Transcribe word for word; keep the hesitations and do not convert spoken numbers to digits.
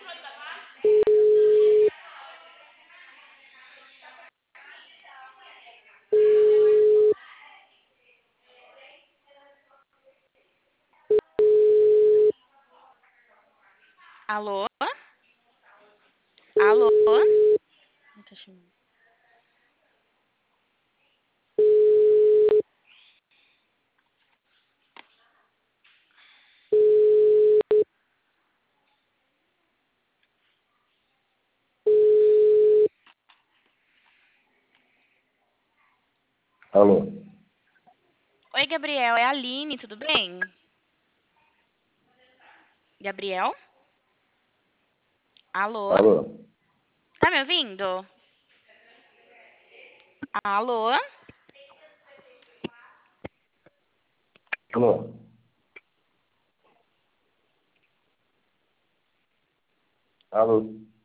Alô? Alô? Não tá chamando. Alô? Oi, Gabriel, é a Aline, tudo bem? Gabriel? Alô? Alô? Tá me ouvindo? Alô? Alô? Alô?